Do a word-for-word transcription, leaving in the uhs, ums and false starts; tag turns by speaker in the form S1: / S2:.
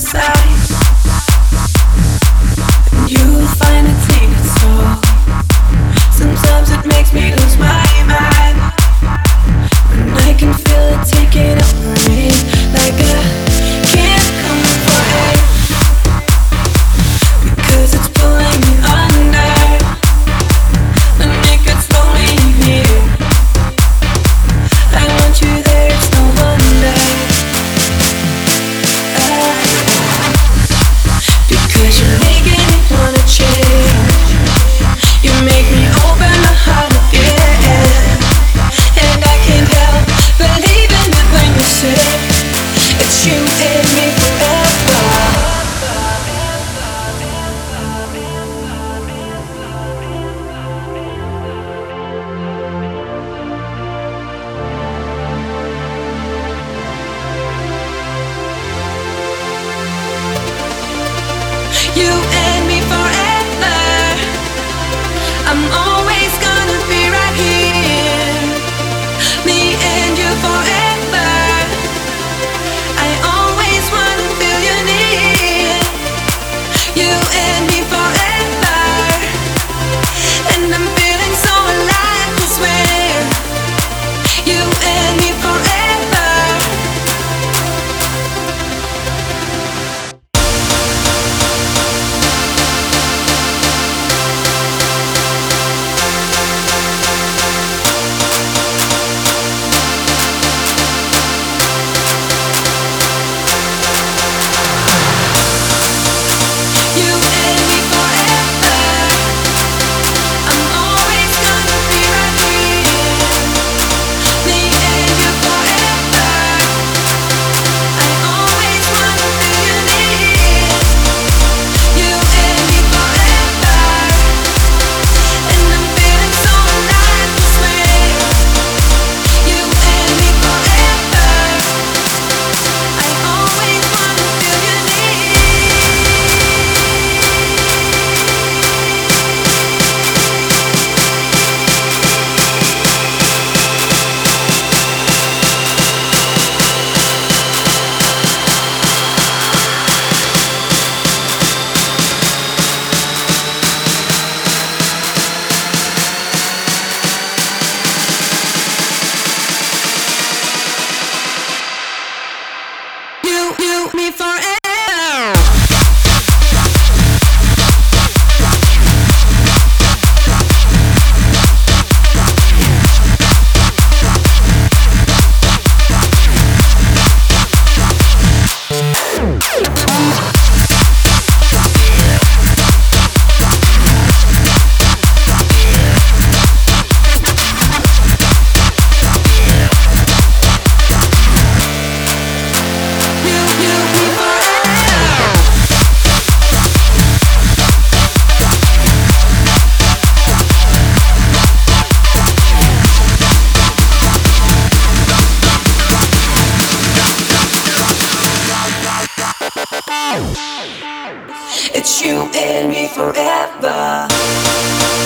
S1: side, and you'll find it tainted soul. Sometimes it makes me lose my mind when I can feel it taking over me like I can't come for it, because it's pulling me under when it gets lonely here. I want you there, it's no wonder. Because you're making me wanna change. You make me open my heart again, and I can't help believing it when you say it's you and me forever. You and me forever. I'm always gonna be right here. Me and you forever. I always wanna feel you near. You and me forever. And I'm feeling so alive, I swear. You and me forever. You and me forever. I'm always gonna be right here. Me and you forever. I always wanna feel you near. You and me forever. And I'm feeling so alive, I swear. You and me forever. I always wanna feel you near. You, you, me forever. You, you, me forever. It's you and me forever.